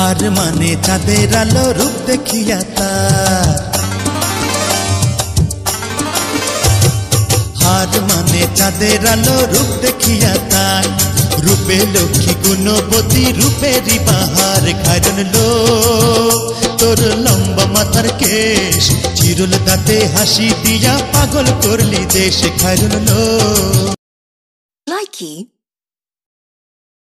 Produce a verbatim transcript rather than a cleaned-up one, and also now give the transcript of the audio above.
হার মানে চাঁদের আলো রূপ দেখিয়া তার, হার মানে চাঁদের আলো রূপ দেখিয়া তার, রূপে লক্ষ্মী গুণবতী রূপেরই বাহার। খায়রন লো তোর লম্বা মাথার কেশ, চিরুল দাঁতে হাসি দিয়া পাগল করলি দেশ। খায়রন লো Likey